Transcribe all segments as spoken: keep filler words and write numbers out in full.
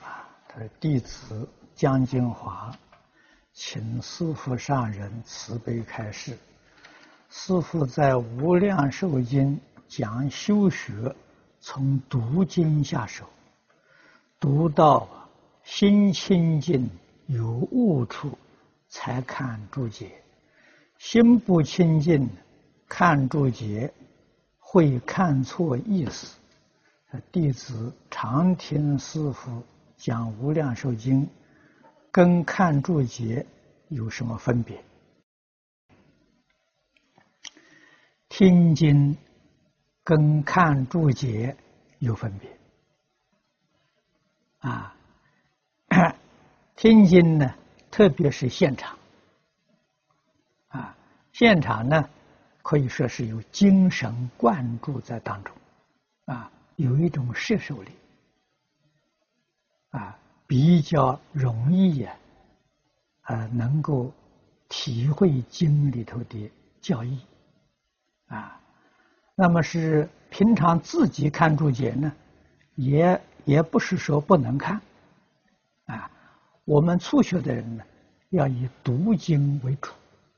他说：“弟子江金华，请师父上人慈悲开示。师父在《无量寿经》讲修学，从读经下手，读到心清净有悟处，才看注解；心不清净，看注解会看错意思。弟子常听师父讲《无量寿经》，跟看注解有什么分别？”听经跟看注解有分别啊。听经呢，特别是现场啊，现场呢可以说是有精神灌注在当中啊，有一种摄受力啊，比较容易呀啊，能够体会经里头的教义啊。那么是平常自己看注解呢，也也不是说不能看啊。我们初学的人呢，要以读经为主，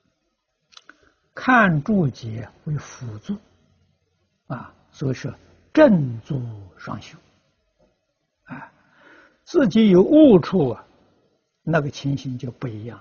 看注解为辅助啊。所以说正坐双修啊，自己有悟处啊，那个情形就不一样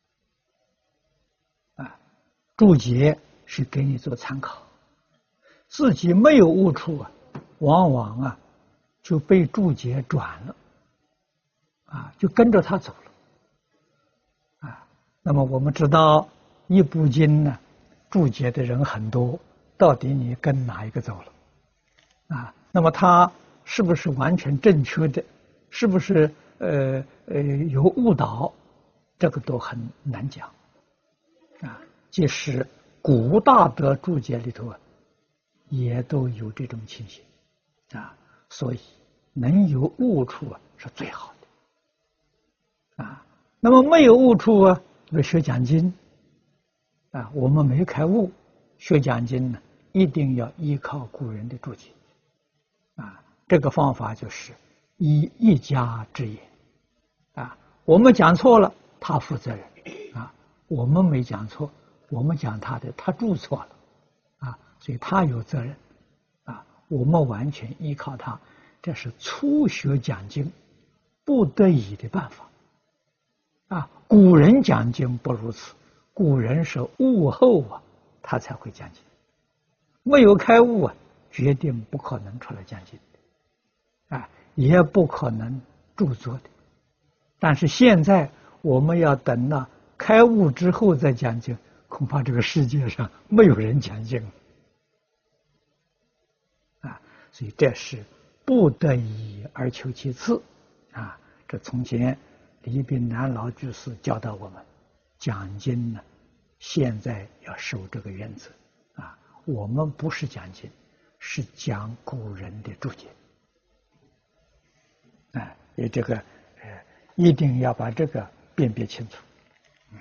了啊。注解是给你做参考，自己没有悟处啊，往往啊就被注解转了啊，就跟着他走了啊。那么我们知道一部经呢，注解的人很多，到底你跟哪一个走了啊？那么他是不是完全正确的？是不是呃呃有误导？这个都很难讲啊。即使古大德注解里头啊，也都有这种情形啊。所以能有悟处啊，是最好的啊。那么没有悟处啊，就学讲经啊，我们没开悟，学讲经呢，一定要依靠古人的注解啊。这个方法就是依一家之言啊。我们讲错了，他负责任啊；我们没讲错，我们讲他的，他注错了啊，所以他有责任啊。我们完全依靠他，这是初学讲经不得已的办法啊。古人讲经不如此，古人是悟后啊，他才会讲经，没有开悟啊，决定不可能出来讲经啊，也不可能著作的。但是现在我们要等到开悟之后再讲经，恐怕这个世界上没有人讲经啊。所以这是不得已而求其次啊。这从前李炳南老居士教导我们讲经呢，现在要守这个原则啊。我们不是讲经，是讲古人的注解啊。也这个呃，一定要把这个辨别清楚。